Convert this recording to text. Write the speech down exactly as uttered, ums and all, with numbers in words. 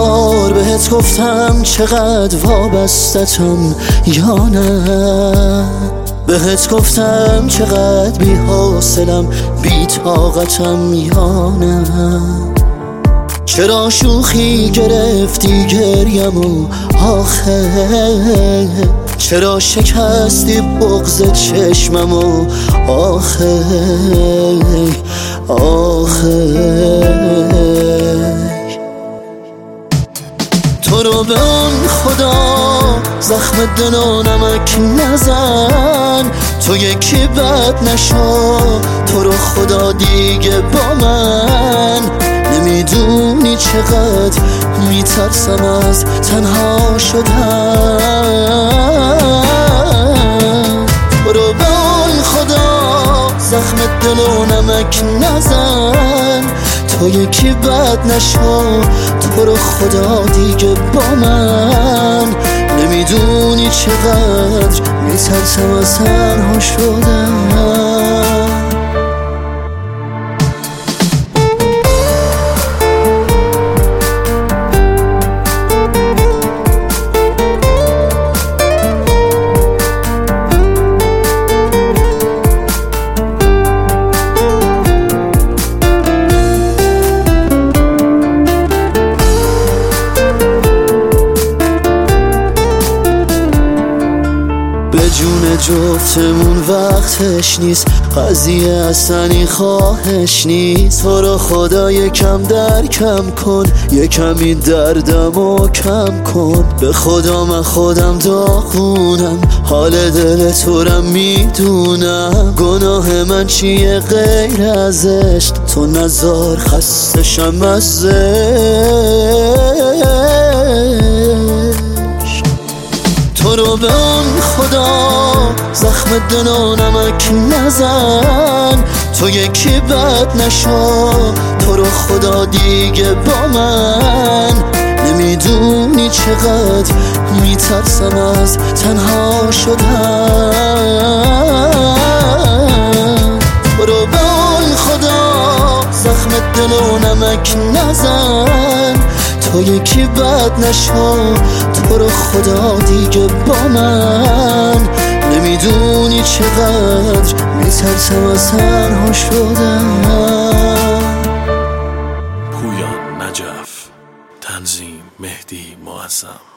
بار بهت گفتم چقدر وابستتم یا نه، بهت گفتم چقدر بی حوصلم بی طاقتم یا نه. چرا شوخی گرفتی گریمو آخه، چرا شکستی بغض چشممو آخه آخه. تو رو به اون خدا زخم دل و نمک نزن، تو یکی بد نشو، تو رو خدا دیگه با من. نمیدونی چقدر میترسم از تنها شدن. تو رو به اون خدا زخم دل و نمک نزن، تو یکی بد نشو، تو رو خدا دیگه با من. نمیدونی چقدر میترسم از تنها شدن. به جون جفتمون وقتش نیست، قضیه اصلا خواهش نیست. تو رو خدا یکم درکم کن، یکم این دردمو کم کن. به خدا من خودم داغونم، حال دل تو رم میدونم. گناه من چیه غیر از عشق، تو نزار خستشم از عشق. تو رو به اون خدا زخم دل و نمک نزن، تو یکی بد نشو، تو رو خدا دیگه با من. نمیدونی چقدر میترسم از تنها شدن. تو رو به اون خدا زخم دل و نمک نزن، تو یکی بد نشو، تو رو خدا دیگه با من. نمیدونی چقدر میترسم از تنها شدن. پویان نجف، تنظیم مهدی معظم.